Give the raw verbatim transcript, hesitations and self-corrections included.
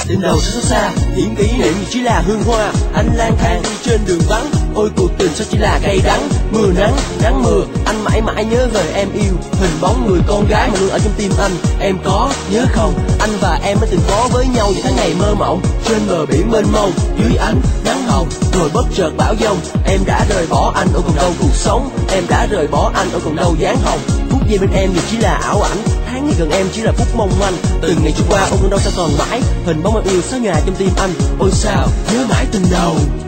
tình đầu xa xa, những kỷ niệm chỉ là hương hoa. Anh lang thang đi trên đường vắng, ôi cuộc tình sao chỉ là cay đắng. Mưa nắng, nắng mưa, anh mãi mãi nhớ về em yêu. Hình bóng người con gái mà luôn ở trong tim anh, em có nhớ không? Anh và em đã từng có với nhau những tháng ngày mơ mộng, trên bờ biển mênh mông, dưới ánh nắng hồng. Rồi bất chợt bão giông, em đã rời bỏ anh ở còn đâu cuộc sống. Em đã rời bỏ anh ở còn đâu dáng hồng. Phút giây bên em thì chỉ là ảo ảnh, tháng ngày gần em chỉ là phút mong manh. Từng ngày trôi qua ôm còn đâu sao còn mãi, hình bóng em yêu sao nhòa trong tim anh. Ôi sao nhớ mãi tình đầu.